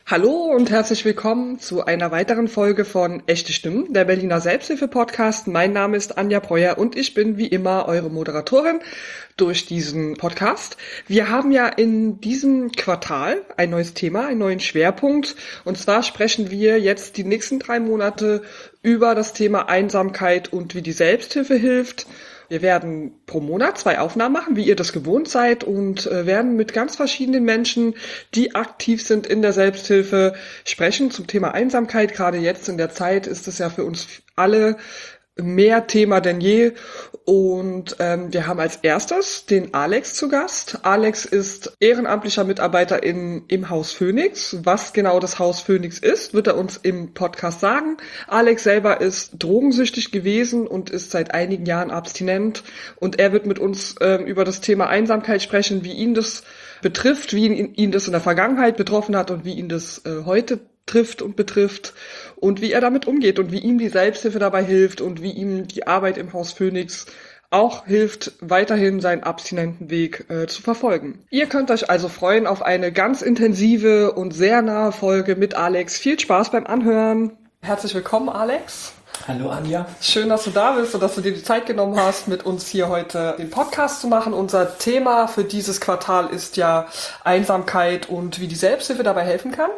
Hallo und herzlich willkommen zu einer weiteren Folge von Echte Stimmen, der Berliner Selbsthilfe-Podcast. Mein Name ist Anja Breuer und ich bin wie immer eure Moderatorin durch diesen Podcast. Wir haben ja in diesem Quartal ein neues Thema, einen neuen Schwerpunkt. Und zwar sprechen wir jetzt die nächsten 3 Monate über das Thema Einsamkeit und wie die Selbsthilfe hilft. Wir werden pro Monat 2 Aufnahmen machen, wie ihr das gewohnt seid, und werden mit ganz verschiedenen Menschen, die aktiv sind in der Selbsthilfe, sprechen zum Thema Einsamkeit. Gerade jetzt in der Zeit ist es ja für uns alle mehr Thema denn je. Und wir haben als erstes den Alex zu Gast. Alex ist ehrenamtlicher Mitarbeiter im Haus Phoenix. Was genau das Haus Phoenix ist, wird er uns im Podcast sagen. Alex selber ist drogensüchtig gewesen und ist seit einigen Jahren abstinent. Und er wird mit uns über das Thema Einsamkeit sprechen, wie ihn das betrifft, wie ihn das in der Vergangenheit betroffen hat und wie ihn das heute trifft und betrifft und wie er damit umgeht und wie ihm die Selbsthilfe dabei hilft und wie ihm die Arbeit im Haus Phoenix auch hilft, weiterhin seinen abstinenten Weg zu verfolgen. Ihr könnt euch also freuen auf eine ganz intensive und sehr nahe Folge mit Alex. Viel Spaß beim Anhören. Herzlich willkommen, Alex. Hallo Anja. Schön, dass du da bist und dass du dir die Zeit genommen hast, mit uns hier heute den Podcast zu machen. Unser Thema für dieses Quartal ist ja Einsamkeit und wie die Selbsthilfe dabei helfen kann.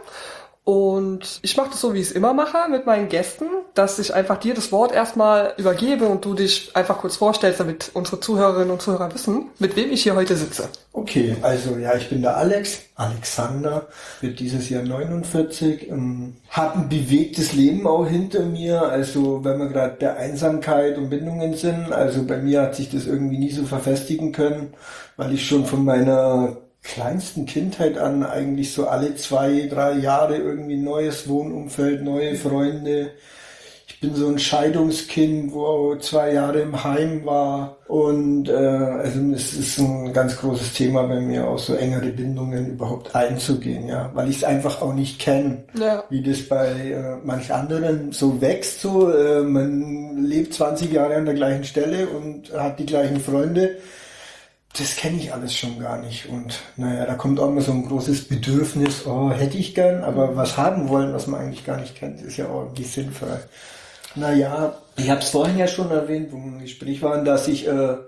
Und ich mache das so, wie ich es immer mache mit meinen Gästen, dass ich einfach dir das Wort erstmal übergebe und du dich einfach kurz vorstellst, damit unsere Zuhörerinnen und Zuhörer wissen, mit wem ich hier heute sitze. Okay, also ja, ich bin der Alexander, wird dieses Jahr 49, habe ein bewegtes Leben auch hinter mir, also wenn wir gerade bei Einsamkeit und Bindungen sind, also bei mir hat sich das irgendwie nie so verfestigen können, weil ich schon von meiner kleinsten Kindheit an eigentlich so alle 2-3 Jahre irgendwie neues Wohnumfeld, neue Freunde. Ich bin so ein Scheidungskind, wo 2 Jahre im Heim war und also es ist ein ganz großes Thema bei mir, auch so engere Bindungen überhaupt einzugehen, ja, weil ich es einfach auch nicht kenne, ja. Wie das bei manch anderen so wächst, so man lebt 20 Jahre an der gleichen Stelle und hat die gleichen Freunde. Das kenne ich alles schon gar nicht und naja, da kommt auch immer so ein großes Bedürfnis, oh, hätte ich gern, aber was haben wollen, was man eigentlich gar nicht kennt, ist ja auch irgendwie sinnvoll. Naja, ich habe es vorhin ja schon erwähnt, wo wir im Gespräch waren, dass ich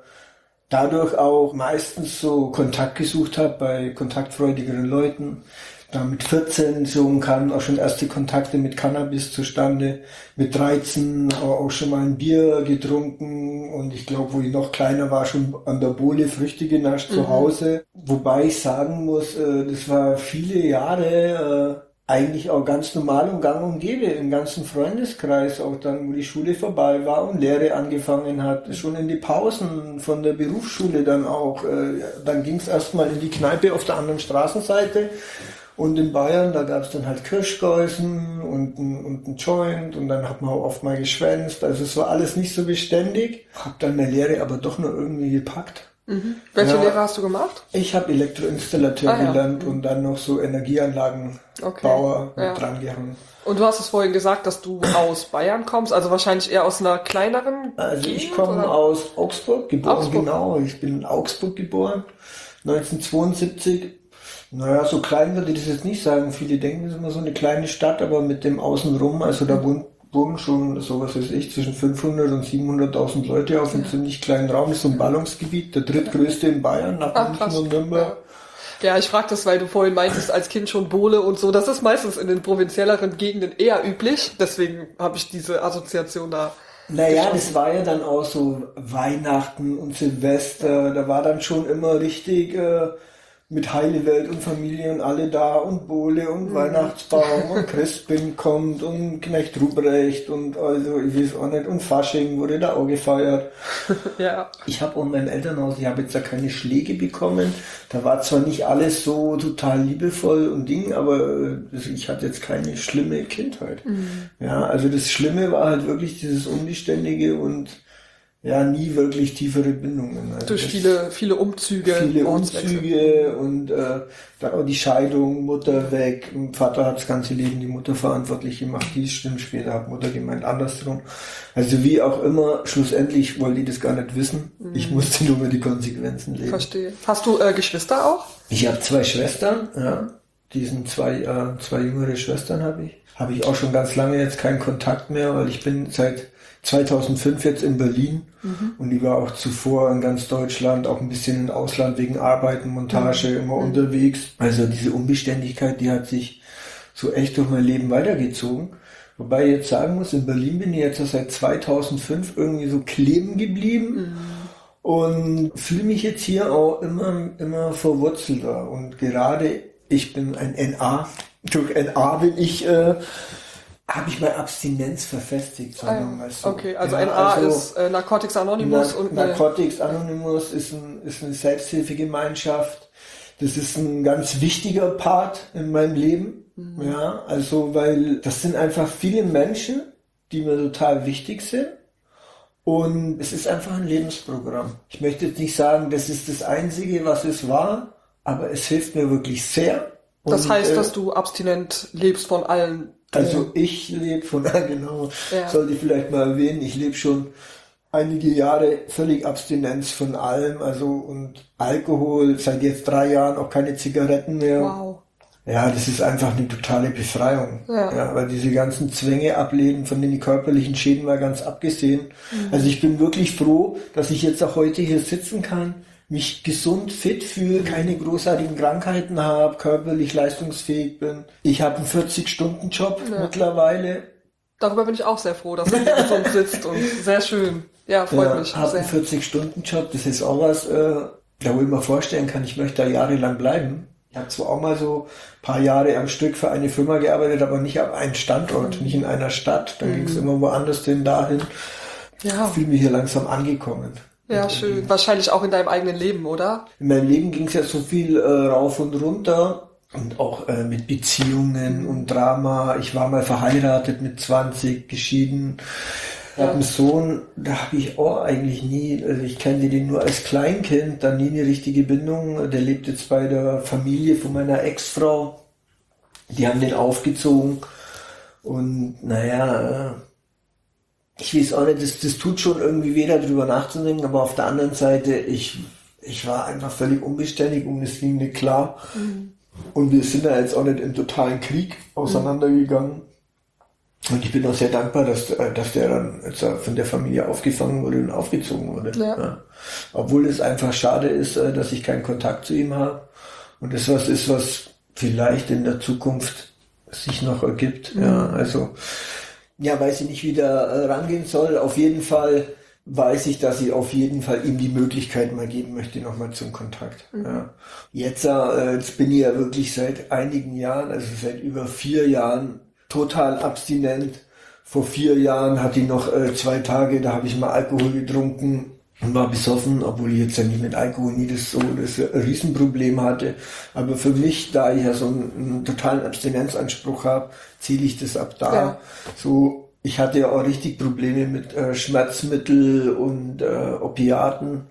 dadurch auch meistens so Kontakt gesucht habe bei kontaktfreudigeren Leuten. Da mit 14 so kamen auch schon erste Kontakte mit Cannabis zustande. Mit 13 auch schon mal ein Bier getrunken und ich glaube, wo ich noch kleiner war, schon an der Bohle Früchte genascht zu Hause. Wobei ich sagen muss, das war viele Jahre eigentlich auch ganz normal und gang und gäbe im ganzen Freundeskreis, auch dann, wo die Schule vorbei war und Lehre angefangen hat, schon in die Pausen von der Berufsschule dann auch. Dann ging es erstmal in die Kneipe auf der anderen Straßenseite. Und in Bayern, da gab es dann halt Kirschgeusen und ein Joint und dann hat man auch oft mal geschwänzt. Also es war alles nicht so beständig. Hab dann meine Lehre aber doch noch irgendwie gepackt. Mhm. Welche Lehre hast du gemacht? Ich habe Elektroinstallateur gelernt und dann noch so Energieanlagenbauer mit dran gehangen. Und du hast es vorhin gesagt, dass du aus Bayern kommst, also wahrscheinlich eher aus einer kleineren Also Gegend, ich komme aus Augsburg, geboren, Augsburg. Genau. Ich bin in Augsburg geboren, 1972. Naja, so klein würde ich das jetzt nicht sagen. Viele denken, es ist immer so eine kleine Stadt, aber mit dem Außenrum, also da wohnen schon, so was weiß ich, zwischen 500 und 700.000 Leute auf einem ziemlich kleinen Raum. Das ist so ein Ballungsgebiet, der drittgrößte in Bayern, nach München und Nürnberg. Ja, ich frage das, weil du vorhin meintest, als Kind schon Bohle und so. Das ist meistens in den provinzielleren Gegenden eher üblich. Deswegen habe ich diese Assoziation da. Naja, das war ja dann auch so Weihnachten und Silvester. Da war dann schon immer richtig mit Heile Welt und Familie und alle da und Bohle und Weihnachtsbaum und Christkind kommt und Knecht Ruprecht und also ich weiß auch nicht und Fasching wurde da auch gefeiert. Ja. Ich habe auch in meinem Elternhaus, ich habe jetzt da keine Schläge bekommen. Da war zwar nicht alles so total liebevoll und Ding, aber ich hatte jetzt keine schlimme Kindheit. Ja, also das Schlimme war halt wirklich dieses Unbeständige und ja, nie wirklich tiefere Bindungen. Also durch viele Umzüge. Viele Umzüge und dann auch die Scheidung, Mutter weg. Vater hat das ganze Leben die Mutter verantwortlich gemacht. Dies stimmt, später hat Mutter gemeint, andersrum. Also wie auch immer, schlussendlich wollte ich das gar nicht wissen. Ich musste nur mal die Konsequenzen leben. Verstehe. Hast du Geschwister auch? Ich habe 2 Schwestern, ja. Zwei jüngere Schwestern habe ich. Habe ich auch schon ganz lange jetzt keinen Kontakt mehr, weil ich bin seit 2005 jetzt in Berlin und ich war auch zuvor in ganz Deutschland, auch ein bisschen im Ausland wegen Arbeiten, Montage immer unterwegs. Also diese Unbeständigkeit, die hat sich so echt durch mein Leben weitergezogen. Wobei ich jetzt sagen muss, in Berlin bin ich jetzt seit 2005 irgendwie so kleben geblieben und fühle mich jetzt hier auch immer verwurzelter. Und gerade ich bin ein NA. Durch NA bin ich habe ich meine Abstinenz verfestigt, sagen wir mal so. Okay, also NA ist Narcotics Anonymous. Narcotics Anonymous ist eine Selbsthilfegemeinschaft. Das ist ein ganz wichtiger Part in meinem Leben. Ja, also weil das sind einfach viele Menschen, die mir total wichtig sind. Und es ist einfach ein Lebensprogramm. Ich möchte jetzt nicht sagen, das ist das Einzige, was es war, aber es hilft mir wirklich sehr. Das heißt, dass du abstinent lebst von allen. Also ich lebe von, genau, sollte ich vielleicht mal erwähnen, ich lebe schon einige Jahre völlig Abstinenz von allem, also und Alkohol, seit jetzt 3 Jahren auch keine Zigaretten mehr. Wow. Ja, das ist einfach eine totale Befreiung. Ja, weil diese ganzen Zwänge ableben, von den körperlichen Schäden mal ganz abgesehen. Also ich bin wirklich froh, dass ich jetzt auch heute hier sitzen kann, mich gesund, fit fühle, keine großartigen Krankheiten habe, körperlich leistungsfähig bin. Ich habe einen 40-Stunden-Job mittlerweile. Darüber bin ich auch sehr froh, dass du hier gesund sitzt und sehr schön. Ja, freut mich. Ich habe einen 40-Stunden-Job, das ist auch was, da wo ich mir vorstellen kann, ich möchte da jahrelang bleiben. Ich habe zwar auch mal so ein paar Jahre am Stück für eine Firma gearbeitet, aber nicht an einem Standort, nicht in einer Stadt. Dann ging es immer woanders dahin. Ja. Ich fühle mich hier langsam angekommen. Ja, schön. Wahrscheinlich auch in deinem eigenen Leben, oder? In meinem Leben ging es ja so viel rauf und runter und auch mit Beziehungen und Drama. Ich war mal verheiratet mit 20, geschieden. Ich habe einen Sohn, da habe ich auch eigentlich nie, also ich kannte den nur als Kleinkind, dann nie eine richtige Bindung. Der lebt jetzt bei der Familie von meiner Ex-Frau. Die haben den aufgezogen und naja, ich weiß auch nicht, das tut schon irgendwie weh, darüber nachzudenken, aber auf der anderen Seite, ich war einfach völlig unbeständig und es ging nicht klar. Und wir sind da jetzt auch nicht im totalen Krieg auseinandergegangen. Und ich bin auch sehr dankbar, dass der dann jetzt von der Familie aufgefangen wurde und aufgezogen wurde. Ja. Obwohl es einfach schade ist, dass ich keinen Kontakt zu ihm habe. Und das was ist, was vielleicht in der Zukunft sich noch ergibt. Ja, also, ja, weiß ich nicht, wie da rangehen soll. Auf jeden Fall weiß ich, dass ich auf jeden Fall ihm die Möglichkeit mal geben möchte, nochmal zum Kontakt. Ja. Jetzt bin ich ja wirklich seit einigen Jahren, also seit über 4 Jahren, total abstinent. Vor 4 Jahren hatte ich noch 2 Tage, da habe ich mal Alkohol getrunken und war besoffen, obwohl ich jetzt ja nicht mit Alkohol nie das Riesenproblem hatte. Aber für mich, da ich ja so einen totalen Abstinenzanspruch habe, ziele ich das ab da. Ja. So, ich hatte ja auch richtig Probleme mit Schmerzmittel und Opiaten.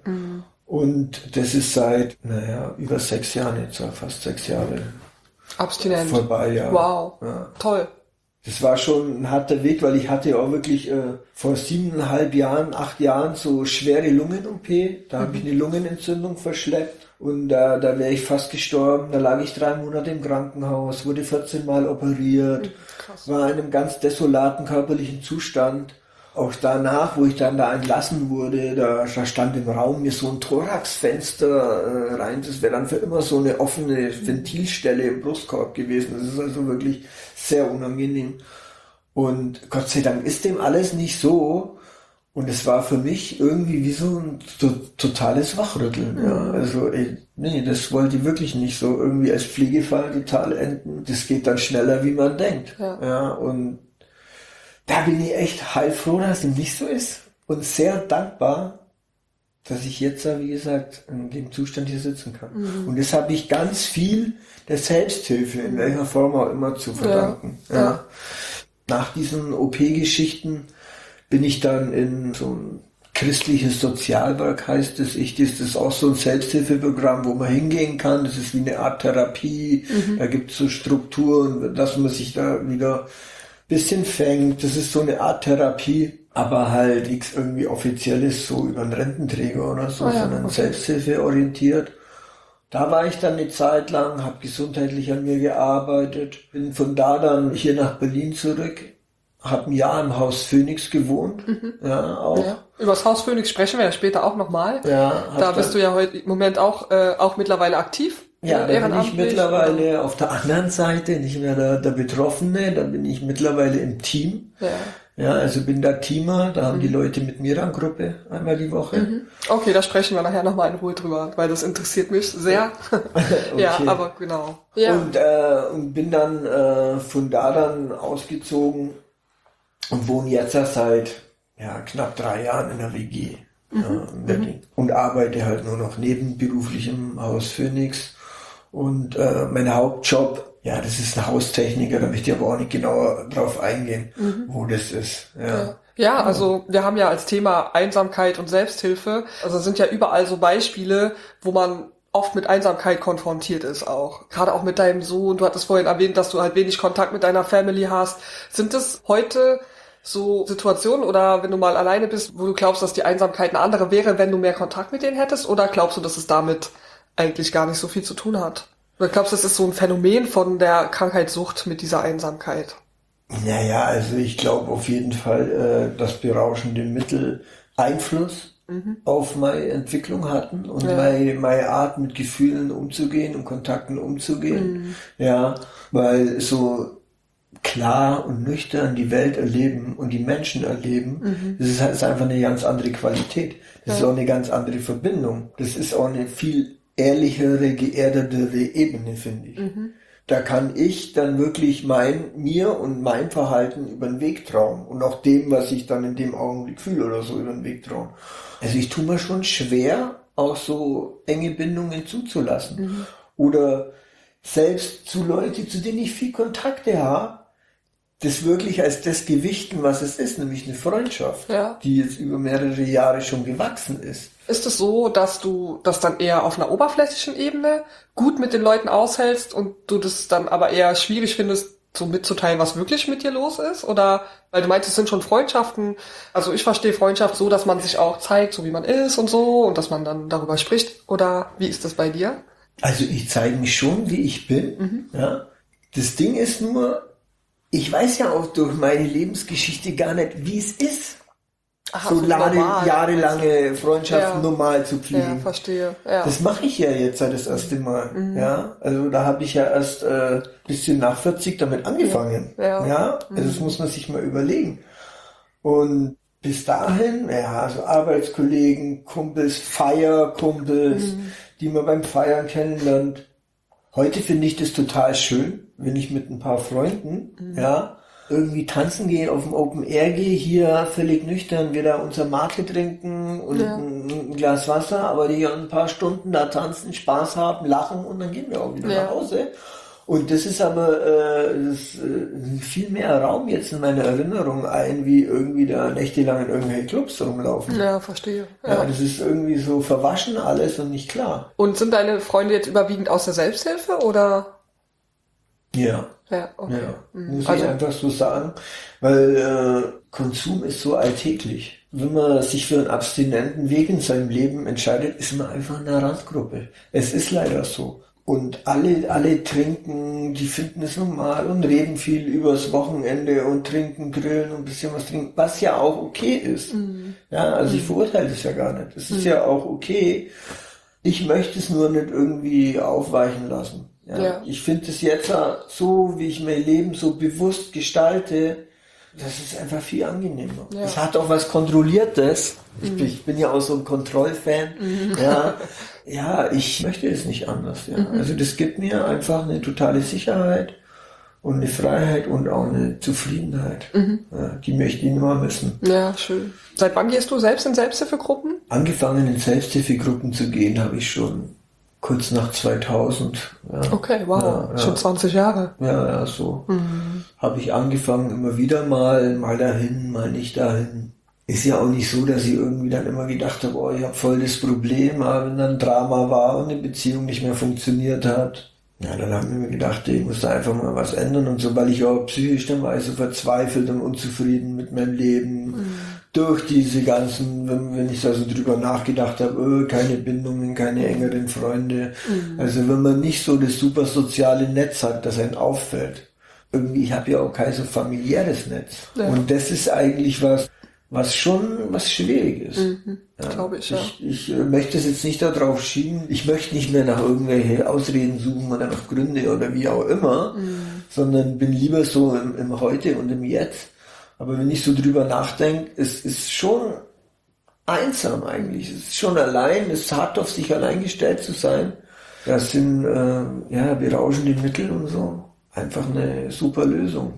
Und das ist seit, über 6 Jahren jetzt, fast 6 Jahre. Abstinent. Vorbei, ja. Wow, ja. Toll. Das war schon ein harter Weg, weil ich hatte ja auch wirklich vor 7,5 Jahren, 8 Jahren so schwere Lungen-OP. Da habe ich eine Lungenentzündung verschleppt und da wäre ich fast gestorben. Da lag ich 3 Monate im Krankenhaus, wurde 14 Mal operiert, war in einem ganz desolaten körperlichen Zustand. Auch danach, wo ich dann da entlassen wurde, da stand im Raum mir so ein Thoraxfenster rein. Das wäre dann für immer so eine offene Ventilstelle im Brustkorb gewesen. Das ist also wirklich sehr unangenehm. Und Gott sei Dank ist dem alles nicht so. Und es war für mich irgendwie wie so ein totales Wachrütteln. Ja. Also das wollte ich wirklich nicht so irgendwie als Pflegefall total enden. Das geht dann schneller, wie man denkt. Ja, und da bin ich echt heilfroh, dass es nicht so ist und sehr dankbar, dass ich jetzt, wie gesagt, in dem Zustand hier sitzen kann. Und das habe ich ganz viel der Selbsthilfe, in welcher Form auch immer, zu verdanken. Ja. Nach diesen OP-Geschichten bin ich dann in so ein christliches Sozialwerk, heißt es. Das ist auch so ein Selbsthilfeprogramm, wo man hingehen kann. Das ist wie eine Art Therapie. Da gibt es so Strukturen, dass man sich da wieder bisschen fängt. Das ist so eine Art Therapie, aber halt nichts irgendwie Offizielles, so über einen Rententräger oder so, sondern selbsthilfeorientiert. Da war ich dann eine Zeit lang, habe gesundheitlich an mir gearbeitet, bin von da dann hier nach Berlin zurück, habe ein Jahr im Haus Phoenix gewohnt. Ja, auch. Ja. Über das Haus Phoenix sprechen wir ja später auch nochmal. Ja, da bist du ja heute im Moment auch mittlerweile aktiv. Ja, da bin ich mittlerweile auf der anderen Seite, nicht mehr der Betroffene, da bin ich mittlerweile im Team. Ja. Ja, also bin da Teamer, da haben die Leute mit mir eine Gruppe einmal die Woche. Okay, da sprechen wir nachher nochmal in Ruhe drüber, weil das interessiert mich sehr. Okay. Ja, aber genau. Ja. Und bin dann von da dann ausgezogen und wohne jetzt seit knapp 3 Jahren in der WG in Berlin. Und arbeite halt nur noch nebenberuflich im Haus Phoenix. Und mein Hauptjob, das ist ein Haustechniker, da möchte ich aber auch nicht genauer drauf eingehen, wo das ist. Ja, also wir haben ja als Thema Einsamkeit und Selbsthilfe, also sind ja überall so Beispiele, wo man oft mit Einsamkeit konfrontiert ist auch. Gerade auch mit deinem Sohn, du hattest vorhin erwähnt, dass du halt wenig Kontakt mit deiner Family hast. Sind es heute so Situationen oder wenn du mal alleine bist, wo du glaubst, dass die Einsamkeit eine andere wäre, wenn du mehr Kontakt mit denen hättest? Oder glaubst du, dass es damit eigentlich gar nicht so viel zu tun hat? Oder glaubst du, das ist so ein Phänomen von der Krankheitssucht mit dieser Einsamkeit? Naja, also ich glaube auf jeden Fall, dass berauschende Mittel Einfluss auf meine Entwicklung hatten und meine Art mit Gefühlen umzugehen und Kontakten umzugehen. Ja, weil so klar und nüchtern die Welt erleben und die Menschen erleben, das ist einfach eine ganz andere Qualität. Das ist auch eine ganz andere Verbindung. Das ist auch eine viel ehrlichere, geerdetere Ebene, finde ich. Da kann ich dann wirklich mir und mein Verhalten über den Weg trauen und auch dem, was ich dann in dem Augenblick fühle oder so, über den Weg trauen. Also ich tue mir schon schwer, auch so enge Bindungen zuzulassen. Oder selbst zu Leuten, zu denen ich viel Kontakte habe, das wirklich als das gewichten, was es ist, nämlich eine Freundschaft, die jetzt über mehrere Jahre schon gewachsen ist. Ist es so, dass du das dann eher auf einer oberflächlichen Ebene gut mit den Leuten aushältst und du das dann aber eher schwierig findest, so mitzuteilen, was wirklich mit dir los ist? Oder, weil du meinst, es sind schon Freundschaften, also ich verstehe Freundschaft so, dass man sich auch zeigt, so wie man ist und so und dass man dann darüber spricht. Oder wie ist das bei dir? Also ich zeige mich schon, wie ich bin. Ja. Das Ding ist nur, ich weiß ja auch durch meine Lebensgeschichte gar nicht, wie es ist, so jahrelange Freundschaften normal zu pflegen. Ja, verstehe. Ja. Das mache ich ja jetzt seit das erste Mal. Ja, also da habe ich ja erst bisschen nach 40 damit angefangen. Ja, also das muss man sich mal überlegen. Und bis dahin, also Arbeitskollegen, Kumpels, Feierkumpels, die man beim Feiern kennenlernt. Heute finde ich das total schön, wenn ich mit ein paar Freunden, irgendwie tanzen gehe, auf dem Open Air gehe, hier völlig nüchtern, wir da unser Mate trinken und ein Glas Wasser, aber die ein paar Stunden da tanzen, Spaß haben, lachen und dann gehen wir auch wieder nach Hause. Und das ist aber viel mehr Raum jetzt in meiner Erinnerung ein, wie irgendwie da nächtelang in irgendwelchen Clubs rumlaufen. Ja, verstehe. Ja, das ist irgendwie so verwaschen alles und nicht klar. Und sind deine Freunde jetzt überwiegend aus der Selbsthilfe oder? Ja. Ja, okay. Muss ich einfach so sagen, weil Konsum ist so alltäglich. Wenn man sich für einen abstinenten Weg in seinem Leben entscheidet, ist man einfach in einer Randgruppe. Es ist leider so. Und alle trinken, die finden es normal und reden viel übers Wochenende und trinken, grillen und ein bisschen was trinken, was ja auch okay ist. Ja, also ich verurteile das ja gar nicht. Es ist ja auch okay. Ich möchte es nur nicht irgendwie aufweichen lassen. Ja. Ich finde es jetzt so, wie ich mein Leben so bewusst gestalte, das ist einfach viel angenehmer. Es hat auch was Kontrolliertes. Ich bin ja auch so ein Kontrollfan. Ja, ich möchte es nicht anders. Ja. Also das gibt mir einfach eine totale Sicherheit und eine Freiheit und auch eine Zufriedenheit. Ja, die möchte ich nicht mehr missen. Ja, schön. Seit wann gehst du selbst in Selbsthilfegruppen? Angefangen in Selbsthilfegruppen zu gehen habe ich schon kurz nach 2000. Ja. Okay, wow, schon 20 Jahre. Ja, so. Habe ich angefangen, immer wieder mal dahin, mal nicht dahin. Ist ja auch nicht so, dass ich irgendwie dann immer gedacht habe, oh, ich habe voll das Problem, aber wenn dann Drama war und eine Beziehung nicht mehr funktioniert hat. Ja, dann haben wir mir gedacht, ich muss da einfach mal was ändern und so, weil ich auch psychisch dann war ich so verzweifelt und unzufrieden mit meinem Leben. durch diese ganzen, wenn ich da so drüber nachgedacht habe, keine Bindungen, keine engeren Freunde. Also wenn man nicht so das super soziale Netz hat, das einem auffällt. Irgendwie, ich habe ja auch kein so familiäres Netz. Ja. Und das ist eigentlich was schwierig ist. Ja, glaube ich, ja. Ich möchte es jetzt nicht darauf schieben. Ich möchte nicht mehr nach irgendwelche Ausreden suchen oder nach Gründe oder wie auch immer, sondern bin lieber so im Heute und im Jetzt. Aber wenn ich so drüber nachdenke, es ist schon einsam eigentlich. Es ist schon allein, es ist hart auf sich allein gestellt zu sein. Das sind berauschende Mittel und so. Einfach eine super Lösung,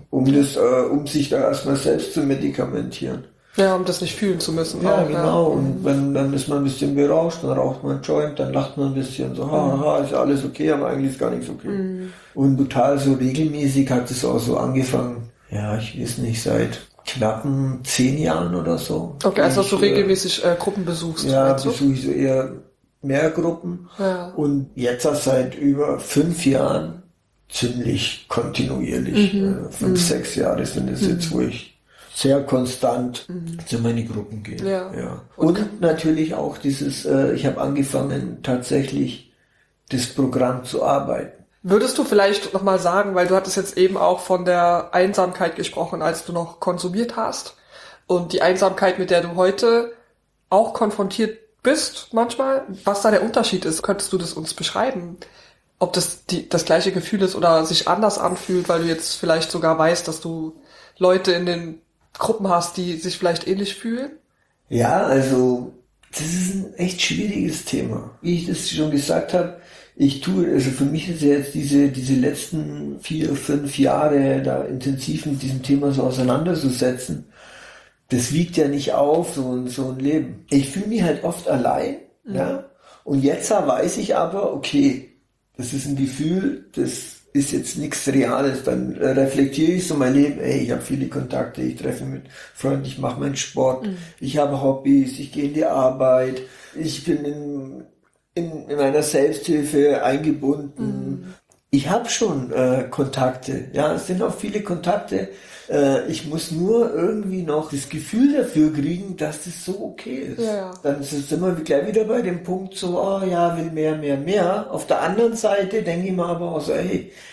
um sich da erstmal selbst zu medikamentieren. Ja, um das nicht fühlen zu müssen. Ja, auch, genau. Ja. Und dann ist man ein bisschen berauscht, dann raucht man einen Joint, dann lacht man ein bisschen so, haha, ist ja alles okay, aber eigentlich ist gar nichts okay. Und total so regelmäßig hat es auch so angefangen. Ja, ich weiß nicht, seit knappen 10 Jahren oder so. Okay, also dass du regelmäßig Gruppen besuchst. Ja, besuche ich so eher mehr Gruppen. Ja. Und jetzt seit über 5 Jahren ziemlich kontinuierlich. 5, 6 Jahre sind es jetzt, wo ich sehr konstant zu meine Gruppen gehe. Ja. Und natürlich auch dieses, ich habe angefangen tatsächlich das Programm zu arbeiten. Würdest du vielleicht nochmal sagen, weil du hattest jetzt eben auch von der Einsamkeit gesprochen, als du noch konsumiert hast und die Einsamkeit, mit der du heute auch konfrontiert bist manchmal, was da der Unterschied ist, könntest du das uns beschreiben? Ob das das gleiche Gefühl ist oder sich anders anfühlt, weil du jetzt vielleicht sogar weißt, dass du Leute in den Gruppen hast, die sich vielleicht ähnlich fühlen? Ja, also das ist ein echt schwieriges Thema. Wie ich das schon gesagt habe, also für mich ist jetzt diese letzten 4, 5 Jahre da intensiv mit diesem Thema so auseinanderzusetzen, das wiegt ja nicht auf, so ein Leben. Ich fühle mich halt oft allein, ja. Und jetzt weiß ich aber, okay, das ist ein Gefühl, das ist jetzt nichts Reales. Dann reflektiere ich so mein Leben, ich habe viele Kontakte, ich treffe mit Freunden, ich mache meinen Sport, ich habe Hobbys, ich gehe in die Arbeit, ich bin in meiner Selbsthilfe eingebunden. Ich habe schon Kontakte, ja, es sind auch viele Kontakte. Ich muss nur irgendwie noch das Gefühl dafür kriegen, dass das so okay ist. Ja. Dann sind wir gleich wieder bei dem Punkt so, will mehr. Auf der anderen Seite denke ich mir aber auch so, das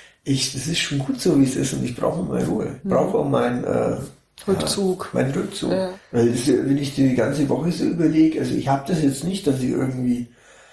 ist schon gut so, wie es ist und ich brauche meine Ruhe. Ich brauche auch meinen Rückzug. Ja. Weil wenn ich die ganze Woche so überlege, also ich habe das jetzt nicht, dass ich irgendwie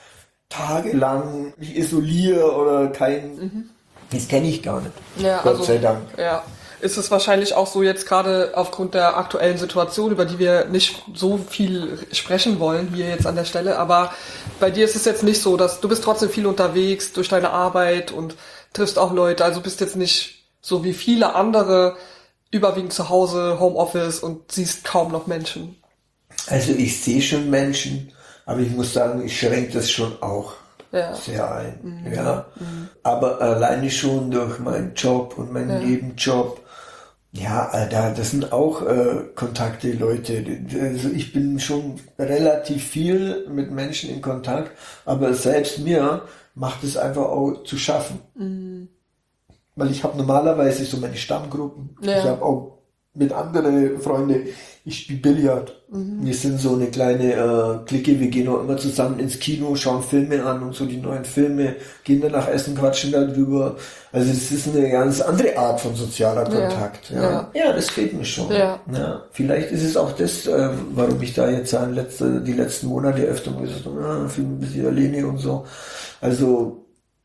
tagelang mich isoliere oder das kenne ich gar nicht. Ja, Gott sei Dank. Ja. Ist es wahrscheinlich auch so jetzt gerade aufgrund der aktuellen Situation, über die wir nicht so viel sprechen wollen hier jetzt an der Stelle, aber bei dir ist es jetzt nicht so, dass du bist trotzdem viel unterwegs durch deine Arbeit und triffst auch Leute, also bist jetzt nicht so wie viele andere überwiegend zu Hause, Homeoffice und siehst kaum noch Menschen. Also ich sehe schon Menschen, aber ich muss sagen, ich schränke das schon auch sehr ein. Ja. Aber alleine schon durch meinen Job und meinen Nebenjob. Ja, Alter, das sind auch Kontakte, Leute. Also ich bin schon relativ viel mit Menschen in Kontakt, aber selbst mir macht es einfach auch zu schaffen. Weil ich habe normalerweise so meine Stammgruppen. Ja. Ich habe auch mit anderen Freunden, ich spiele Billard. Wir sind so eine kleine Clique, wir gehen auch immer zusammen ins Kino, schauen Filme an und so die neuen Filme, gehen danach essen, quatschen darüber. Also das ist eine ganz andere Art von sozialer Kontakt. Ja, das fehlt mir schon. Ja. Ja, vielleicht ist es auch das, warum ich da jetzt die letzten Monate öfter mal gesagt habe, fühle mich ein bisschen alleine und so. Also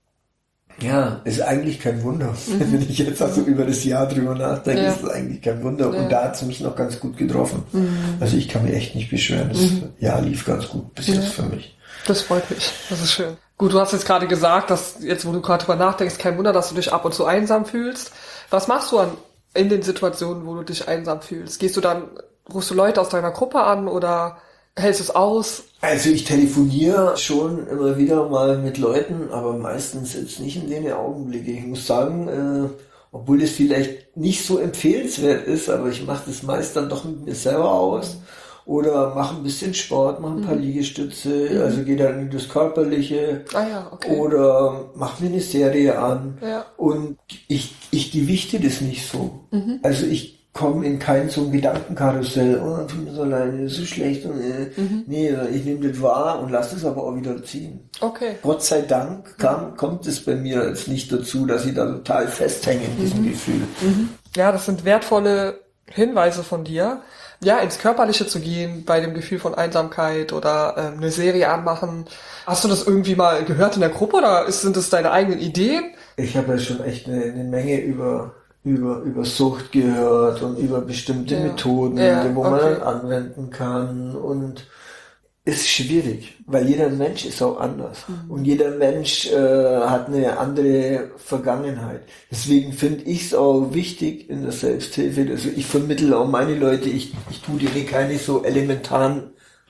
ja, ist eigentlich kein Wunder. Wenn ich jetzt also über das Jahr drüber nachdenke, ist es eigentlich kein Wunder. Und da hat es mich noch ganz gut getroffen. Also ich kann mich echt nicht beschweren. Das Jahr lief ganz gut bis jetzt für mich. Das freut mich. Das ist schön. Gut, du hast jetzt gerade gesagt, dass jetzt, wo du gerade drüber nachdenkst, kein Wunder, dass du dich ab und zu einsam fühlst. Was machst du in den Situationen, wo du dich einsam fühlst? Rufst du Leute aus deiner Gruppe an oder hältst du es aus? Also ich telefoniere schon immer wieder mal mit Leuten, aber meistens jetzt nicht in den Augenblicken. Ich muss sagen, obwohl es vielleicht nicht so empfehlenswert ist, aber ich mache das meist dann doch mit mir selber aus. Oder mache ein bisschen Sport, mache ein paar Liegestütze, also gehe dann in das Körperliche. Okay. Oder mache mir eine Serie an. Ja. Und ich gewichte das nicht so. Also ich komme in kein so ein Gedankenkarussell, oh, tut mir so leid, das ist so schlecht, und, nee, ich nehme das wahr und lasse es aber auch wieder ziehen. Okay. Gott sei Dank kommt es bei mir jetzt nicht dazu, dass ich da total festhänge in diesem Gefühl. Ja, das sind wertvolle Hinweise von dir. Ja, ins Körperliche zu gehen bei dem Gefühl von Einsamkeit oder eine Serie anmachen. Hast du das irgendwie mal gehört in der Gruppe oder sind das deine eigenen Ideen? Ich habe ja schon echt eine Menge über Sucht gehört und über bestimmte Methoden, wo man dann anwenden kann, und ist schwierig, weil jeder Mensch ist auch anders und jeder Mensch hat eine andere Vergangenheit. Deswegen finde ich es auch wichtig in der Selbsthilfe, also ich vermittle auch meine Leute, ich tue denen keine so elementaren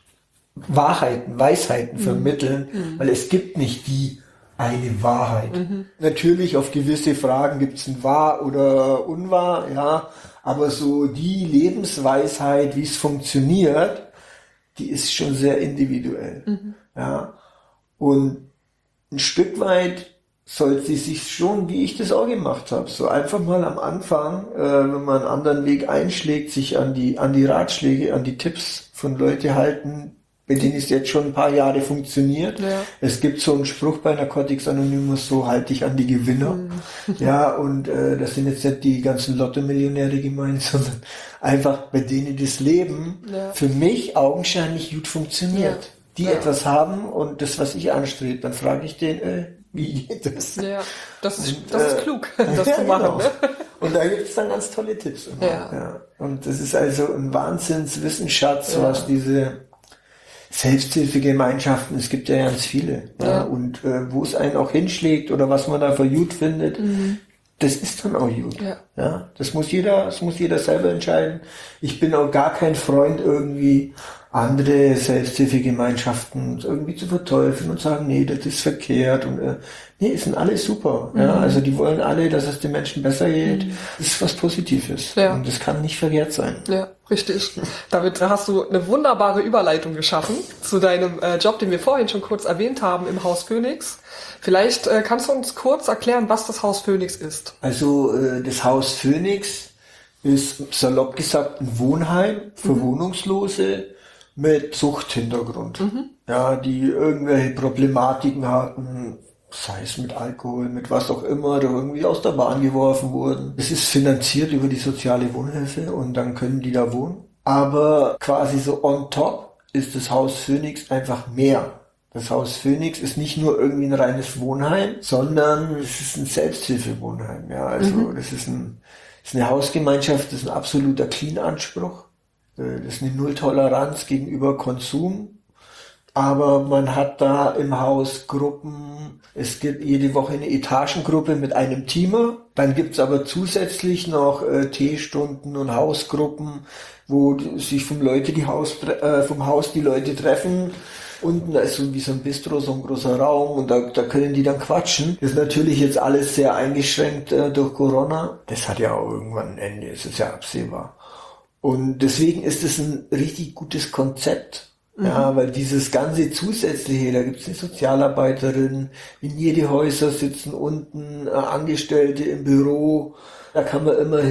Weisheiten vermitteln, weil es gibt nicht die eine Wahrheit. Natürlich, auf gewisse Fragen gibt es ein Wahr oder Unwahr, ja, aber so die Lebensweisheit, wie es funktioniert, die ist schon sehr individuell. Ja. Und ein Stück weit sollte sie sich schon, wie ich das auch gemacht habe, so einfach mal am Anfang, wenn man einen anderen Weg einschlägt, sich an die Ratschläge, an die Tipps von Leuten halten, bei denen es jetzt schon ein paar Jahre funktioniert. Ja. Es gibt so einen Spruch bei Narcotics Anonymous, so halt dich an die Gewinner. Ja, und das sind jetzt nicht die ganzen Lotto-Millionäre gemeint, sondern einfach bei denen das Leben für mich augenscheinlich gut funktioniert. Die etwas haben und das, was ich anstrebe, dann frage ich den, wie geht das? Ja, das ist klug, das zu machen. Genau. Und da gibt es dann ganz tolle Tipps immer. Ja. Und das ist also ein Wahnsinnswissensschatz, was diese Selbsthilfegemeinschaften, es gibt ja ganz viele. Ja. Und wo es einen auch hinschlägt oder was man da für gut findet, das ist dann auch gut. Ja. Das muss jeder selber entscheiden. Ich bin auch gar kein Freund, irgendwie andere Selbsthilfegemeinschaften irgendwie zu verteufeln und sagen, nee, das ist verkehrt. Und nee, sind alle super. Ja. Also die wollen alle, dass es den Menschen besser geht. Das ist was Positives. Ja. Und das kann nicht verkehrt sein. Ja, richtig. Damit hast du eine wunderbare Überleitung geschaffen zu deinem Job, den wir vorhin schon kurz erwähnt haben im Haus Phoenix. Vielleicht kannst du uns kurz erklären, was das Haus Phoenix ist. Also das Haus Phoenix ist salopp gesagt ein Wohnheim für Wohnungslose mit Suchthintergrund. Ja, die irgendwelche Problematiken hatten, sei es mit Alkohol, mit was auch immer, oder irgendwie aus der Bahn geworfen wurden. Es ist finanziert über die soziale Wohnhilfe und dann können die da wohnen. Aber quasi so on top ist das Haus Phoenix einfach mehr. Das Haus Phoenix ist nicht nur irgendwie ein reines Wohnheim, sondern es ist ein Selbsthilfewohnheim. Ja, also das ist eine Hausgemeinschaft, das ist ein absoluter Clean-Anspruch. Das ist eine Null-Toleranz gegenüber Konsum. Aber man hat da im Haus Gruppen. Es gibt jede Woche eine Etagengruppe mit einem Teamer. Dann gibt's aber zusätzlich noch Teestunden und Hausgruppen, wo sich vom Haus die Leute treffen. Unten, da ist so wie so ein Bistro, so ein großer Raum, und da können die dann quatschen. Das ist natürlich jetzt alles sehr eingeschränkt durch Corona. Das hat ja auch irgendwann ein Ende, es ist ja absehbar. Und deswegen ist es ein richtig gutes Konzept. Ja, weil dieses ganze Zusätzliche, da gibt's eine Sozialarbeiterin, in jede Häuser sitzen unten Angestellte im Büro, da kann man immer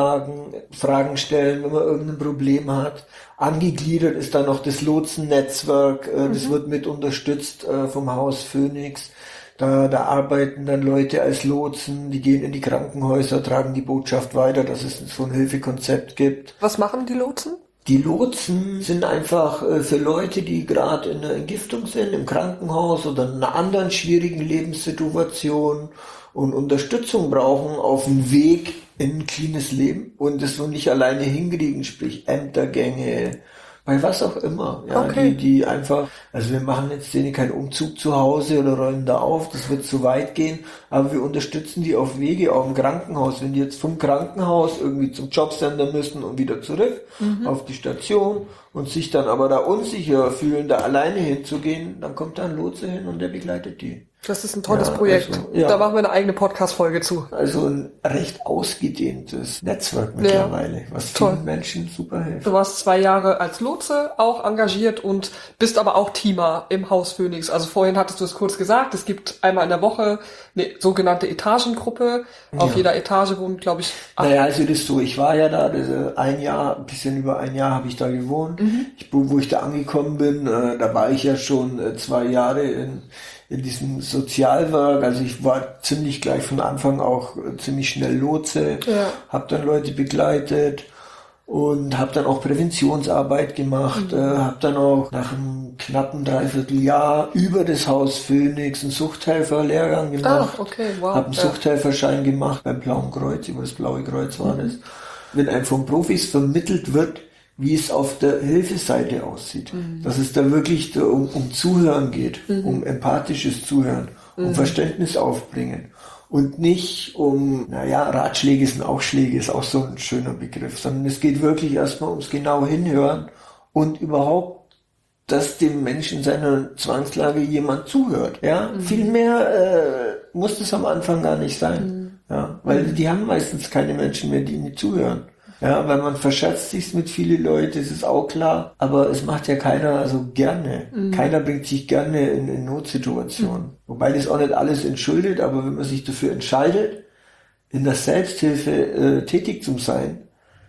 Fragen stellen, wenn man irgendein Problem hat. Angegliedert ist da noch das Lotsennetzwerk, das wird mit unterstützt vom Haus Phoenix. Da arbeiten dann Leute als Lotsen, die gehen in die Krankenhäuser, tragen die Botschaft weiter, dass es so ein Hilfekonzept gibt. Was machen die Lotsen? Die Lotsen sind einfach für Leute, die gerade in einer Entgiftung sind, im Krankenhaus oder in einer anderen schwierigen Lebenssituation und Unterstützung brauchen auf dem Weg in ein cleanes Leben und das so nicht alleine hinkriegen, sprich Ämtergänge, bei was auch immer. Ja, okay. Die einfach, also wir machen jetzt denen keinen Umzug zu Hause oder räumen da auf, das wird zu weit gehen, aber wir unterstützen die auf Wege, auch im Krankenhaus. Wenn die jetzt vom Krankenhaus irgendwie zum Jobcenter müssen und wieder zurück auf die Station und sich dann aber da unsicher fühlen, da alleine hinzugehen, dann kommt da ein Lotse hin und der begleitet die. Das ist ein tolles Projekt. Also, ja. Da machen wir eine eigene Podcast-Folge zu. Also ein recht ausgedehntes Netzwerk mittlerweile, was vielen Menschen super hilft. Du warst 2 Jahre als Lotse auch engagiert und bist aber auch Teamer im Haus Phoenix. Also vorhin hattest du es kurz gesagt, es gibt einmal in der Woche eine sogenannte Etagengruppe. Auf jeder Etage wohnen, glaube ich, 8. Naja, also das ist so, ich war ja da, ein bisschen über ein Jahr habe ich da gewohnt. Wo ich da angekommen bin, da war ich ja schon 2 Jahre in diesem Sozialwerk, also ich war ziemlich gleich von Anfang auch ziemlich schnell Lotse, habe dann Leute begleitet und habe dann auch Präventionsarbeit gemacht, habe dann auch nach einem knappen Dreivierteljahr über das Haus Phoenix einen Suchthelfer-Lehrgang gemacht, habe einen Suchthelferschein gemacht beim Blauen Kreuz, über das Blaue Kreuz war das. Wenn einem von Profis vermittelt wird, wie es auf der Hilfeseite aussieht. Dass es da wirklich um Zuhören geht, um empathisches Zuhören, um Verständnis aufbringen und nicht um, Ratschläge sind auch Schläge, ist auch so ein schöner Begriff, sondern es geht wirklich erstmal ums genau Hinhören und überhaupt, dass dem Menschen in seiner Zwangslage jemand zuhört. Ja, viel mehr muss das am Anfang gar nicht sein. Ja, weil die haben meistens keine Menschen mehr, die ihnen zuhören. Ja, weil man verschätzt sich mit vielen Leuten, das ist auch klar. Aber es macht ja keiner also gerne. Keiner bringt sich gerne in Notsituationen. Wobei das auch nicht alles entschuldet, aber wenn man sich dafür entscheidet, in der Selbsthilfe tätig zu sein,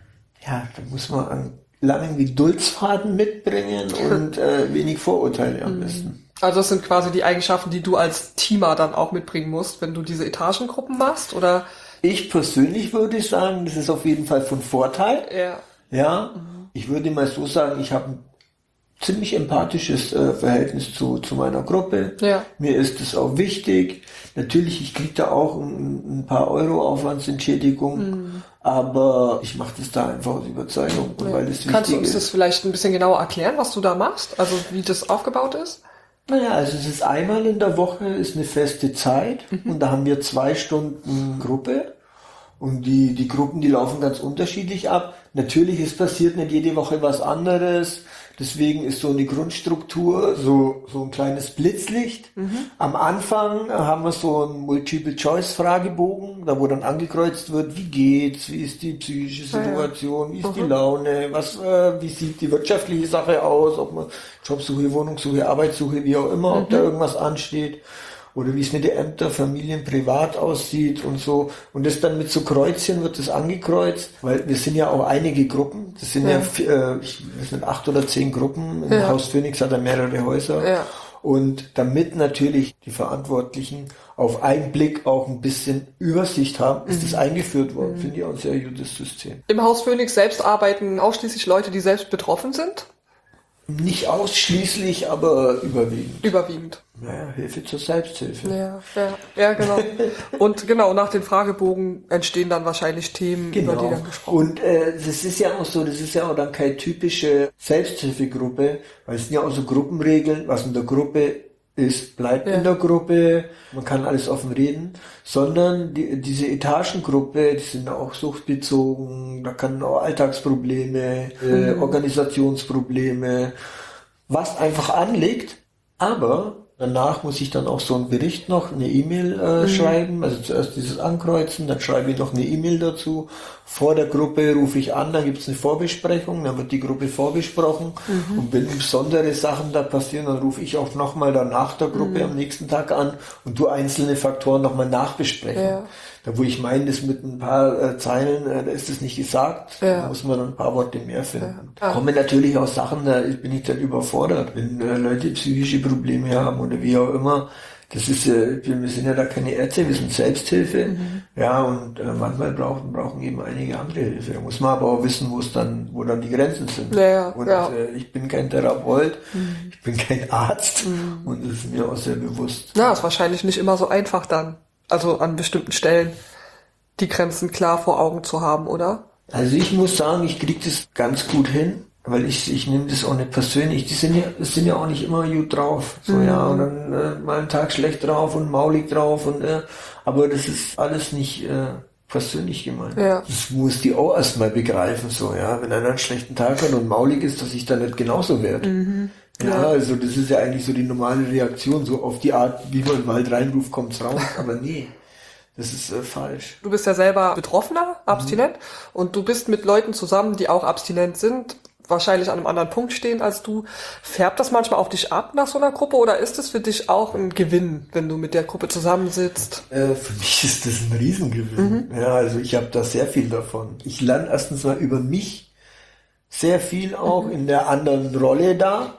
ja, dann muss man einen langen Geduldsfaden mitbringen und wenig Vorurteile am besten. Also das sind quasi die Eigenschaften, die du als Teamer dann auch mitbringen musst, wenn du diese Etagengruppen machst, oder? Ich persönlich würde sagen, das ist auf jeden Fall von Vorteil. Ja. Ich würde mal so sagen, ich habe ein ziemlich empathisches Verhältnis zu meiner Gruppe. Mir ist es auch wichtig. Natürlich, ich kriege da auch ein paar Euro Aufwandsentschädigung, aber ich mache das da einfach aus Überzeugung, weil das wichtig ist. Kannst du uns das vielleicht ein bisschen genauer erklären, was du da machst? Also wie das aufgebaut ist? Naja, also es ist einmal in der Woche, ist eine feste Zeit und da haben wir 2 Stunden Gruppe und die Gruppen, die laufen ganz unterschiedlich ab. Natürlich, es passiert nicht jede Woche was anderes, deswegen ist so eine Grundstruktur so ein kleines Blitzlicht. Am Anfang haben wir so einen Multiple-Choice-Fragebogen, da wo dann angekreuzt wird, wie geht's, wie ist die psychische Situation, wie ist die Laune, wie sieht die wirtschaftliche Sache aus, ob man Jobsuche, Wohnungssuche, Arbeitssuche, wie auch immer, ob da irgendwas ansteht. Oder wie es mit den Ämtern, Familien, privat aussieht und so. Und das dann mit so Kreuzchen wird das angekreuzt, weil wir sind ja auch einige Gruppen. Das sind ich weiß nicht, 8 oder 10 Gruppen. Im Haus Phoenix hat er mehrere Häuser. Und damit natürlich die Verantwortlichen auf einen Blick auch ein bisschen Übersicht haben, ist das eingeführt worden. Finde ich auch ein sehr gutes System. Im Haus Phoenix selbst arbeiten ausschließlich Leute, die selbst betroffen sind? Nicht ausschließlich, aber überwiegend. Überwiegend. Naja, Hilfe zur Selbsthilfe. Ja, genau. Und genau, nach dem Fragebogen entstehen dann wahrscheinlich Themen, über die dann gesprochen wird. Und das ist ja auch so, das ist ja auch dann keine typische Selbsthilfegruppe, weil es sind ja auch so Gruppenregeln, was in der Gruppe ist, bleibt in der Gruppe, man kann alles offen reden, sondern diese Etagengruppe, die sind auch suchtbezogen, da kann auch Alltagsprobleme, Organisationsprobleme, was einfach anliegt, aber danach muss ich dann auch so einen Bericht noch, eine E-Mail schreiben, also zuerst dieses Ankreuzen, dann schreibe ich noch eine E-Mail dazu. Vor der Gruppe rufe ich an, dann gibt es eine Vorbesprechung, dann wird die Gruppe vorbesprochen und wenn besondere Sachen da passieren, dann rufe ich auch nochmal danach der Gruppe am nächsten Tag an und tu einzelne Faktoren nochmal nachbesprechen. Da wo ich meine, das mit ein paar Zeilen, da ist es nicht gesagt, da muss man dann ein paar Worte mehr finden. Da kommen natürlich auch Sachen, da bin ich dann überfordert, wenn Leute psychische Probleme haben oder wie auch immer. Das ist, wir sind ja da keine Ärzte, wir sind Selbsthilfe. Ja, und manchmal brauchen eben einige andere Hilfe. Da muss man aber auch wissen, wo dann die Grenzen sind. Und ich bin kein Therapeut, ich bin kein Arzt und das ist mir auch sehr bewusst. Na, ist wahrscheinlich nicht immer so einfach dann. Also an bestimmten Stellen die Grenzen klar vor Augen zu haben, oder? Also ich muss sagen, ich kriege das ganz gut hin, weil ich nehme das auch nicht persönlich. Die sind ja auch nicht immer gut drauf. So, und dann mal einen Tag schlecht drauf und maulig drauf aber das ist alles nicht persönlich gemeint. Das muss die auch erstmal begreifen, so, wenn einer einen schlechten Tag hat und maulig ist, dass ich dann nicht genauso werde. Ja, also das ist ja eigentlich so die normale Reaktion, so auf die Art, wie man im Wald reinruft, kommt's raus. Aber nee, das ist falsch. Du bist ja selber Betroffener, abstinent, und du bist mit Leuten zusammen, die auch abstinent sind, wahrscheinlich an einem anderen Punkt stehen als du. Färbt das manchmal auf dich ab nach so einer Gruppe oder ist es für dich auch ein Gewinn, wenn du mit der Gruppe zusammensitzt? Für mich ist das ein Riesengewinn. Ja, also ich habe da sehr viel davon. Ich lerne erstens mal über mich sehr viel auch in der anderen Rolle da.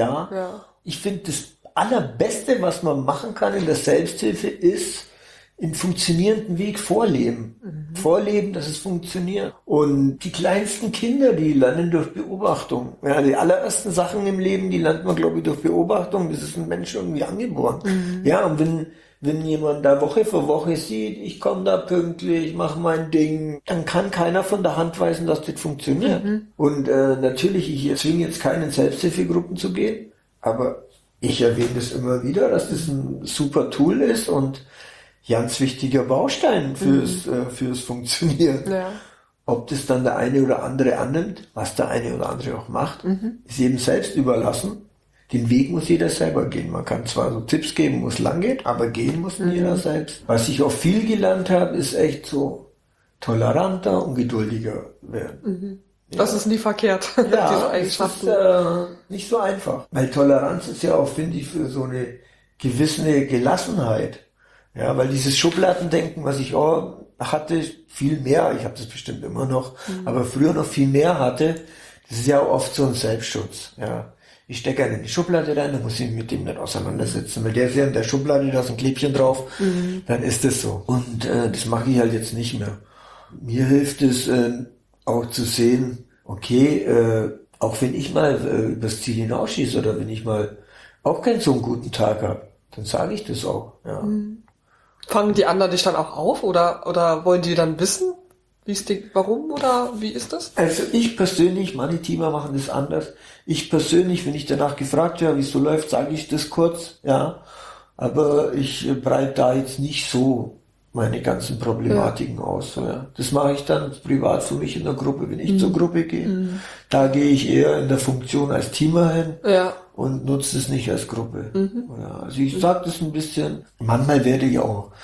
Ja. Ich finde, das Allerbeste, was man machen kann in der Selbsthilfe, ist einen funktionierenden Weg vorleben. Vorleben, dass es funktioniert. Und die kleinsten Kinder, die lernen durch Beobachtung. Ja, die allerersten Sachen im Leben, die lernt man, glaube ich, durch Beobachtung. Das ist ein Mensch irgendwie angeboren. Ja, und wenn jemand da Woche für Woche sieht, ich komme da pünktlich, mache mein Ding, dann kann keiner von der Hand weisen, dass das funktioniert. Und natürlich, ich zwinge jetzt keinen in Selbsthilfegruppen zu gehen, aber ich erwähne das immer wieder, dass das ein super Tool ist und ganz wichtiger Baustein fürs Funktionieren. Ja. Ob das dann der eine oder andere annimmt, was der eine oder andere auch macht, ist jedem selbst überlassen. Den Weg muss jeder selber gehen. Man kann zwar so Tipps geben, wo es lang geht, aber gehen muss jeder selbst. Was ich auch viel gelernt habe, ist echt so toleranter und geduldiger werden. Das ist nie verkehrt, ja, diese Eigenschaften. Das ist nicht so einfach. Weil Toleranz ist ja auch, finde ich, für so eine gewisse Gelassenheit. Ja, weil dieses Schubladendenken, was ich auch hatte, viel mehr, ich habe das bestimmt immer noch, aber früher noch viel mehr hatte, das ist ja auch oft so ein Selbstschutz. Ja, ich stecke einen in die Schublade rein, dann muss ich mich mit dem nicht auseinandersetzen. Weil der ist ja in der Schublade, da ist ein Klebchen drauf, dann ist das so. Und das mache ich halt jetzt nicht mehr. Mir hilft es auch zu sehen, okay, auch wenn ich mal übers Ziel hinausschieße oder wenn ich mal auch keinen so einen guten Tag habe, dann sage ich das auch. Ja. Fangen die anderen dich dann auch auf oder wollen die dann wissen, warum oder wie ist das? Also ich persönlich, meine Teamer machen das anders. Ich persönlich, wenn ich danach gefragt werde, wie es so läuft, sage ich das kurz, ja. Aber ich breite da jetzt nicht so meine ganzen Problematiken aus. Ja. Das mache ich dann privat für mich in der Gruppe, wenn ich zur Gruppe gehe. Da gehe ich eher in der Funktion als Teamer hin und nutze es nicht als Gruppe. Ja, also ich sage das ein bisschen. Manchmal werde ich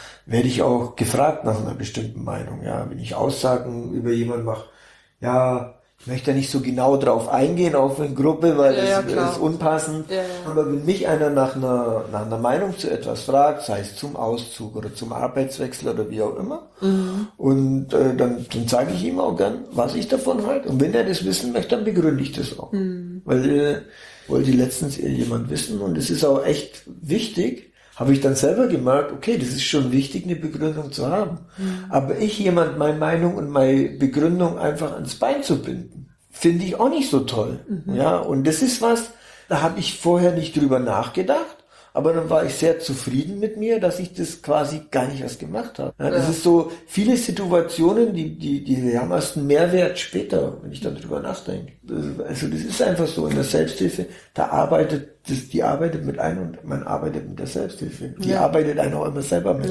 auch gefragt nach einer bestimmten Meinung. Ja, wenn ich Aussagen über jemanden mache, ja, ich möchte da nicht so genau drauf eingehen auf eine Gruppe, weil das ist unpassend. Ja. Aber wenn mich einer nach einer Meinung zu etwas fragt, sei es zum Auszug oder zum Arbeitswechsel oder wie auch immer, und dann sage ich ihm auch gern, was ich davon halte. Und wenn er das wissen möchte, dann begründe ich das auch. Weil wollte letztens jemand wissen und es ist auch echt wichtig, habe ich dann selber gemerkt, okay, das ist schon wichtig, eine Begründung zu haben. Aber jemand meine Meinung und meine Begründung einfach ans Bein zu binden, finde ich auch nicht so toll. Ja, und das ist was, da habe ich vorher nicht drüber nachgedacht, aber dann war ich sehr zufrieden mit mir, dass ich das quasi gar nicht erst gemacht habe. Ja, das ist so viele Situationen, die haben erst einen Mehrwert später, wenn ich dann drüber nachdenke. Also das ist einfach so in der Selbsthilfe, die arbeitet mit einem und man arbeitet mit der Selbsthilfe. Die arbeitet einen auch immer selber mit.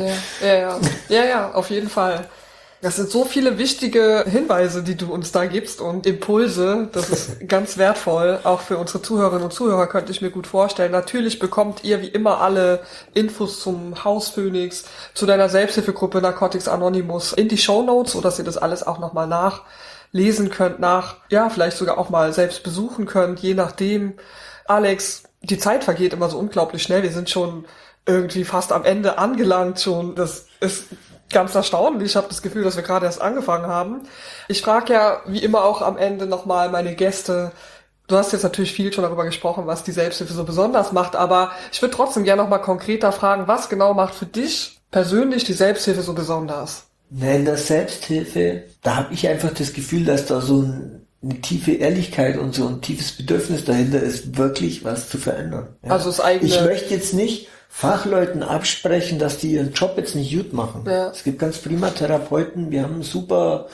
Ja, auf jeden Fall. Das sind so viele wichtige Hinweise, die du uns da gibst und Impulse. Das ist ganz wertvoll. Auch für unsere Zuhörerinnen und Zuhörer könnte ich mir gut vorstellen. Natürlich bekommt ihr wie immer alle Infos zum Haus Phoenix, zu deiner Selbsthilfegruppe Narcotics Anonymous in die Shownotes, sodass ihr das alles auch nochmal nachlesen könnt, vielleicht sogar auch mal selbst besuchen könnt, je nachdem. Alex, die Zeit vergeht immer so unglaublich schnell. Wir sind schon irgendwie fast am Ende angelangt schon. Das ist ganz erstaunlich. Ich habe das Gefühl, dass wir gerade erst angefangen haben. Ich frage ja wie immer auch am Ende nochmal meine Gäste. Du hast jetzt natürlich viel schon darüber gesprochen, was die Selbsthilfe so besonders macht, aber ich würde trotzdem gerne nochmal konkreter fragen, was genau macht für dich persönlich die Selbsthilfe so besonders? In der Selbsthilfe, da habe ich einfach das Gefühl, dass da so eine tiefe Ehrlichkeit und so ein tiefes Bedürfnis dahinter ist, wirklich was zu verändern. Ja. Also das eigene. Ich möchte jetzt nicht Fachleuten absprechen, dass die ihren Job jetzt nicht gut machen. Ja. Es gibt ganz prima Therapeuten, wir haben ein super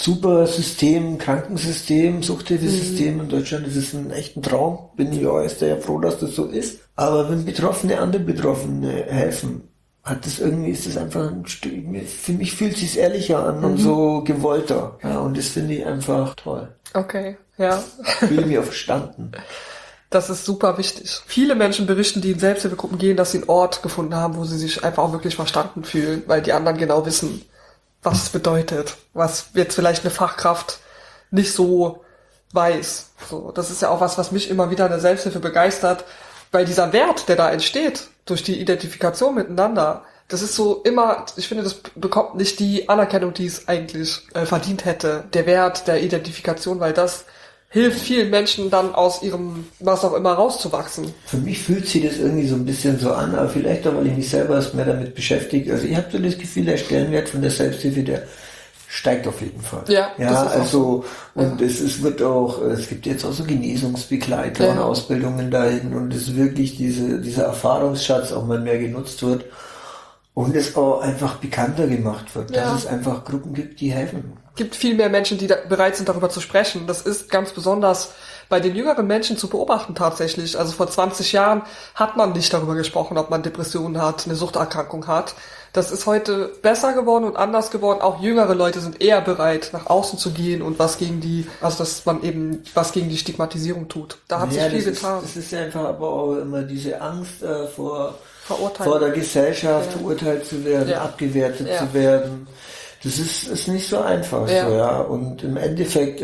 System, Krankensystem, Suchthilfesystem in Deutschland. Das ist ein echter Traum. Bin ich auch erst sehr froh, dass das so ist. Aber wenn andere Betroffene helfen, ist das einfach ein Stück, für mich fühlt es sich ehrlicher an und so gewollter. Ja, und das finde ich einfach toll. Okay, ja. Ich fühle mich auch verstanden. Das ist super wichtig. Viele Menschen berichten, die in Selbsthilfegruppen gehen, dass sie einen Ort gefunden haben, wo sie sich einfach auch wirklich verstanden fühlen, weil die anderen genau wissen, was es bedeutet, was jetzt vielleicht eine Fachkraft nicht so weiß. So, das ist ja auch was mich immer wieder in der Selbsthilfe begeistert, weil dieser Wert, der da entsteht, durch die Identifikation miteinander, das ist so immer, ich finde, das bekommt nicht die Anerkennung, die es eigentlich verdient hätte. Der Wert der Identifikation, weil das hilft vielen Menschen dann aus ihrem, was auch immer, rauszuwachsen. Für mich fühlt sich das irgendwie so ein bisschen so an, aber vielleicht auch, weil ich mich selber erst mehr damit beschäftige. Also ich habe so das Gefühl, der Stellenwert von der Selbsthilfe, der steigt auf jeden Fall. Ja, das ist also auch so. Und es gibt jetzt auch so Genesungsbegleiter und Ausbildungen dahin und es ist wirklich dieser Erfahrungsschatz auch mal mehr genutzt wird und es auch einfach bekannter gemacht wird, dass es einfach Gruppen gibt, die helfen. Gibt viel mehr Menschen, die bereit sind, darüber zu sprechen. Das ist ganz besonders bei den jüngeren Menschen zu beobachten tatsächlich. Also vor 20 Jahren hat man nicht darüber gesprochen, ob man Depressionen hat, eine Suchterkrankung hat. Das ist heute besser geworden und anders geworden. Auch jüngere Leute sind eher bereit, nach außen zu gehen und was gegen die Stigmatisierung tut. Da hat sich viel getan. Das ist einfach aber auch immer diese Angst vor Verurteilen. Der Gesellschaft verurteilt zu werden, abgewertet zu werden. Das ist nicht so einfach, Und im Endeffekt,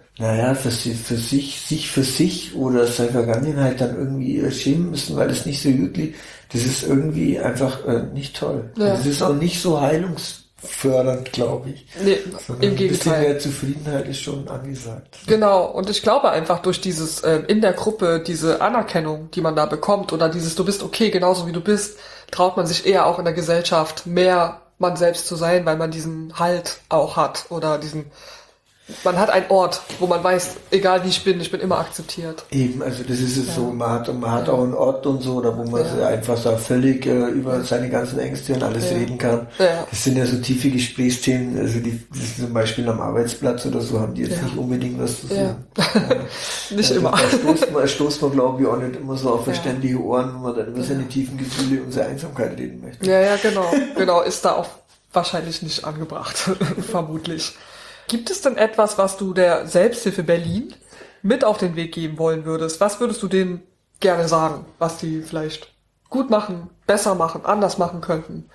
für sich oder seine Vergangenheit dann irgendwie schämen müssen, weil es nicht so glücklich, das ist irgendwie einfach nicht toll. Ja. Das ist auch nicht so heilungsfördernd, glaube ich. Nee, im Gegenteil. Ein bisschen mehr Zufriedenheit ist schon angesagt. Genau, und ich glaube einfach durch dieses in der Gruppe, diese Anerkennung, die man da bekommt oder dieses du bist okay, genauso wie du bist, traut man sich eher auch in der Gesellschaft mehr man selbst zu sein, weil man diesen Halt auch hat oder man hat einen Ort, wo man weiß, egal wie ich bin immer akzeptiert. Eben, also das ist es so, man hat auch einen Ort und so, da wo man einfach so völlig über seine ganzen Ängste und alles reden kann. Ja. Das sind ja so tiefe Gesprächsthemen, also das zum Beispiel am Arbeitsplatz oder so, haben die jetzt nicht unbedingt was zu sagen. Nicht immer. Da stoßt man, glaube ich, auch nicht immer so auf verständige Ohren, wo man dann über seine tiefen Gefühle und seine Einsamkeit reden möchte. Ja, genau, ist da auch wahrscheinlich nicht angebracht, vermutlich. Gibt es denn etwas, was du der Selbsthilfe Berlin mit auf den Weg geben wollen würdest? Was würdest du denen gerne sagen, was die vielleicht gut machen, besser machen, anders machen könnten?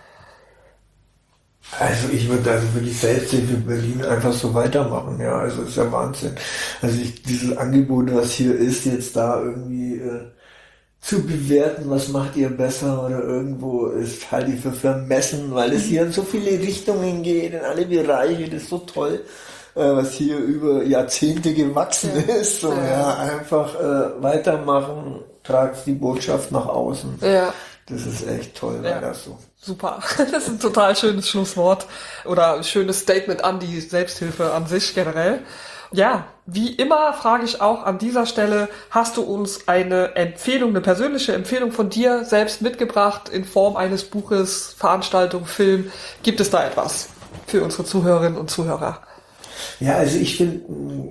Also ich würde die Selbsthilfe Berlin einfach so weitermachen, also ist ja Wahnsinn. Also dieses Angebot, was hier ist, jetzt da irgendwie zu bewerten, was macht ihr besser oder irgendwo ist halt für vermessen, weil es hier in so viele Richtungen geht, in alle Bereiche, das ist so toll, was hier über Jahrzehnte gewachsen ist. So, einfach weitermachen, tragt die Botschaft nach außen. Ja. Das ist echt toll, weiter so. Super, das ist ein total schönes Schlusswort oder ein schönes Statement an die Selbsthilfe an sich generell. Ja, wie immer frage ich auch an dieser Stelle, hast du uns eine persönliche Empfehlung von dir selbst mitgebracht in Form eines Buches, Veranstaltung, Film? Gibt es da etwas für unsere Zuhörerinnen und Zuhörer? Ja, also ich finde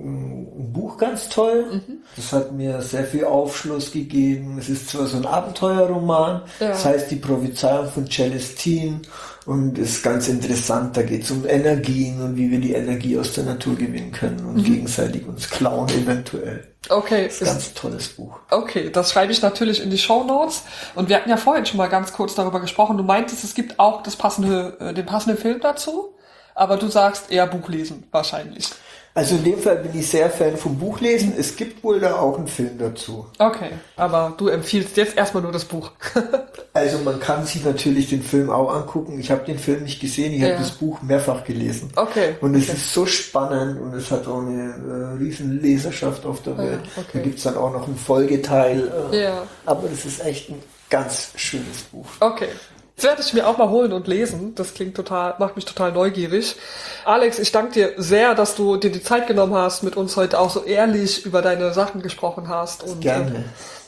ein Buch ganz toll. Das hat mir sehr viel Aufschluss gegeben. Es ist zwar so ein Abenteuerroman, das heißt Die Prophezeiung von Celestine und ist ganz interessant. Da geht es um Energien und wie wir die Energie aus der Natur gewinnen können und gegenseitig uns klauen eventuell. Okay. Das ist ein ganz tolles Buch. Okay, das schreibe ich natürlich in die Shownotes. Und wir hatten ja vorhin schon mal ganz kurz darüber gesprochen. Du meintest, es gibt auch den passenden Film dazu. Aber du sagst eher Buchlesen, wahrscheinlich. Also in dem Fall bin ich sehr Fan vom Buchlesen. Es gibt wohl da auch einen Film dazu. Okay, aber du empfiehlst jetzt erstmal nur das Buch. Also man kann sich natürlich den Film auch angucken. Ich habe den Film nicht gesehen, ich habe das Buch mehrfach gelesen. Okay. Und es ist so spannend und es hat auch eine riesen Leserschaft auf der Welt. Okay. Da gibt es dann auch noch einen Folgeteil. Aber das ist echt ein ganz schönes Buch. Okay. Das werde ich mir auch mal holen und lesen. Das macht mich total neugierig. Alex, ich danke dir sehr, dass du dir die Zeit genommen hast, mit uns heute auch so ehrlich über deine Sachen gesprochen hast. Und gerne.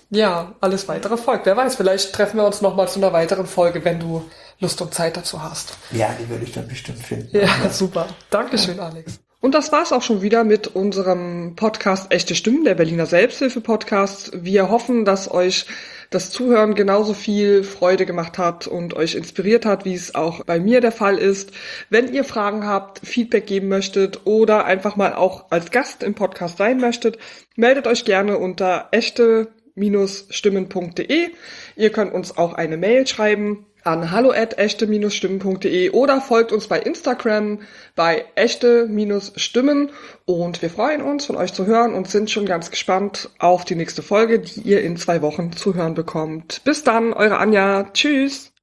Alles weitere folgt. Wer weiß, vielleicht treffen wir uns nochmal zu einer weiteren Folge, wenn du Lust und Zeit dazu hast. Ja, die würde ich dann bestimmt finden. Ja, super. Dankeschön, Alex. Und das war's auch schon wieder mit unserem Podcast Echte Stimmen, der Berliner Selbsthilfe-Podcast. Wir hoffen, dass euch das Zuhören genauso viel Freude gemacht hat und euch inspiriert hat, wie es auch bei mir der Fall ist. Wenn ihr Fragen habt, Feedback geben möchtet oder einfach mal auch als Gast im Podcast sein möchtet, meldet euch gerne unter echte-stimmen.de. Ihr könnt uns auch eine Mail schreiben an hallo@echte-stimmen.de oder folgt uns bei Instagram bei echte-stimmen und wir freuen uns, von euch zu hören und sind schon ganz gespannt auf die nächste Folge, die ihr in 2 Wochen zu hören bekommt. Bis dann, eure Anja. Tschüss.